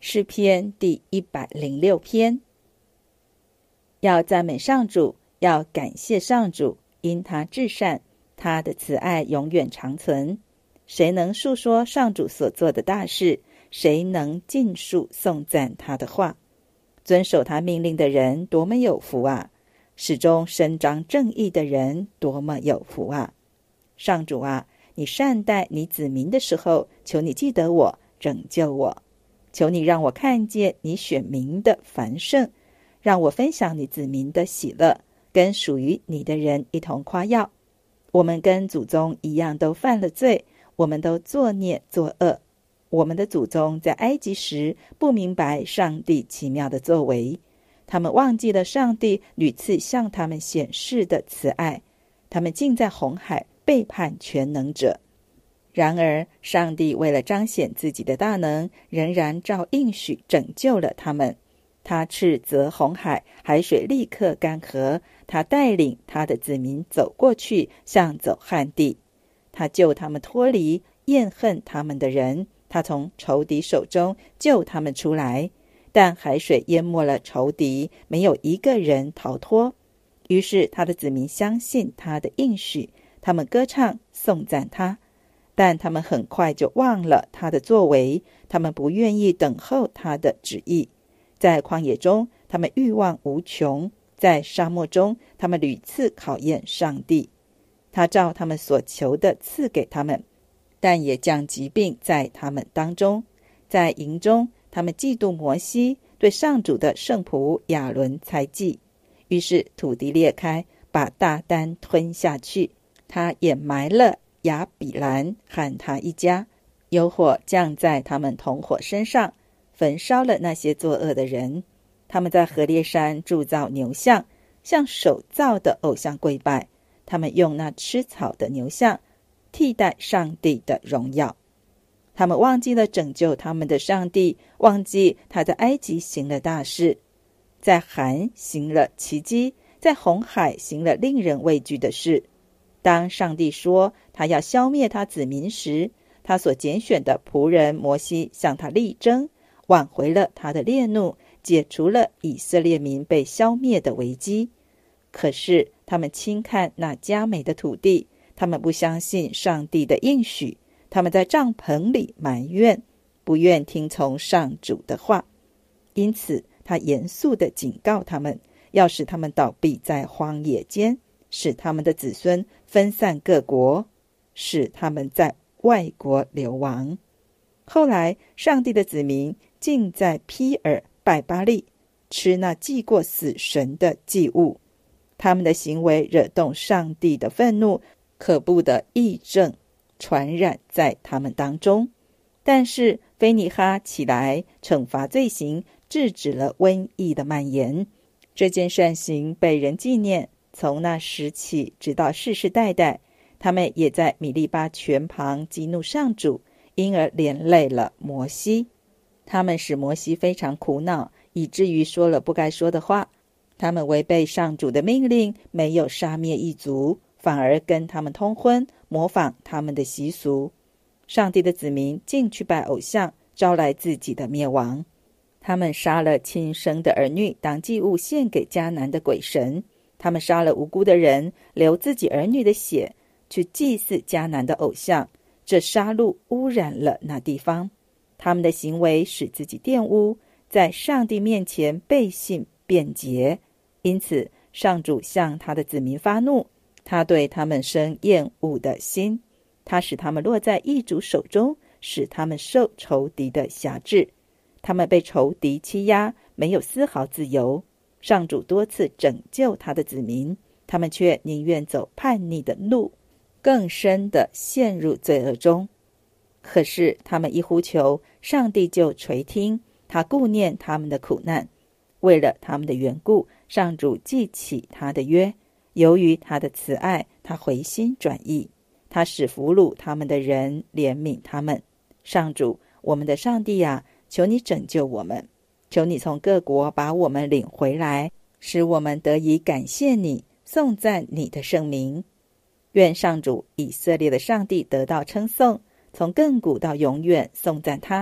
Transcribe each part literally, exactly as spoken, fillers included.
诗篇第一百零六篇。要赞美上主，要感谢上主，因他至善，他的慈爱永远长存。谁能述说上主所做的大事？谁能尽述颂赞他的话？遵守他命令的人多么有福啊！始终伸张正义的人多么有福啊！上主啊，你善待你子民的时候，求你记得我，拯救我。求你让我看见你选民的繁盛，让我分享你子民的喜乐，跟属于你的人一同夸耀。我们跟祖宗一样都犯了罪，我们都作孽作恶。我们的祖宗在埃及时不明白上帝奇妙的作为，他们忘记了上帝屡次向他们显示的慈爱，他们竟在红海背叛全能者。然而上帝为了彰显自己的大能，仍然照应许拯救了他们。他斥责红海，海水立刻干涸，他带领他的子民走过去，像走旱地。他救他们脱离厌恨他们的人，他从仇敌手中救他们出来。但海水淹没了仇敌，没有一个人逃脱。于是他的子民相信他的应许，他们歌唱颂赞他。但他们很快就忘了他的作为，他们不愿意等候他的旨意。在旷野中，他们欲望无穷；在沙漠中，他们屡次考验上帝。他照他们所求的赐给他们，但也降疾病在他们当中。在营中，他们嫉妒摩西，对上主的圣仆亚伦猜忌。于是土地裂开，把大丹吞下去，他掩埋了亚比兰和他一家，有火降在他们同伙身上，焚烧了那些作恶的人。他们在何烈山铸造牛像，向手造的偶像跪拜。他们用那吃草的牛像替代上帝的荣耀。他们忘记了拯救他们的上帝，忘记他在埃及行了大事，在韩行了奇迹，在红海行了令人畏惧的事。当上帝说他要消灭他子民时，他所拣选的仆人摩西向他力争，挽回了他的烈怒，解除了以色列民被消灭的危机。可是他们轻看那佳美的土地，他们不相信上帝的应许，他们在帐篷里埋怨，不愿听从上主的话。因此他严肃地警告他们，要使他们倒闭在荒野间，使他们的子孙分散各国，使他们在外国流亡。后来上帝的子民竟在毗尔拜巴力，吃那祭过死神的祭物。他们的行为惹动上帝的愤怒，可怖的疫症传染在他们当中。但是非尼哈起来惩罚罪行，制止了瘟疫的蔓延。这件善行被人纪念，从那时起直到世世代代。他们也在米利巴泉旁激怒上主，因而连累了摩西。他们使摩西非常苦恼，以至于说了不该说的话。他们违背上主的命令，没有杀灭一族，反而跟他们通婚，模仿他们的习俗。上帝的子民竟去拜偶像，招来自己的灭亡。他们杀了亲生的儿女当祭物献给迦南的鬼神。他们杀了无辜的人，流自己儿女的血，去祭祀迦南的偶像。这杀戮污染了那地方。他们的行为使自己玷污，在上帝面前背信辩解。因此上主向他的子民发怒，他对他们生厌恶的心，他使他们落在异族手中，使他们受仇敌的辖制。他们被仇敌欺压，没有丝毫自由。上主多次拯救他的子民，他们却宁愿走叛逆的路，更深地陷入罪恶中。可是他们一呼求，上帝就垂听，他顾念他们的苦难。为了他们的缘故，上主记起他的约，由于他的慈爱，他回心转意，他使俘虏他们的人怜悯他们。上主，我们的上帝啊，求你拯救我们，求你从各国把我们领回来，使我们得以感谢你，颂赞你的圣名。愿上主以色列的上帝得到称颂，从亘古到永远颂赞他。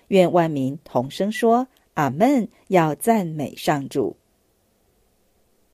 愿万民同声说阿们，要赞美上主。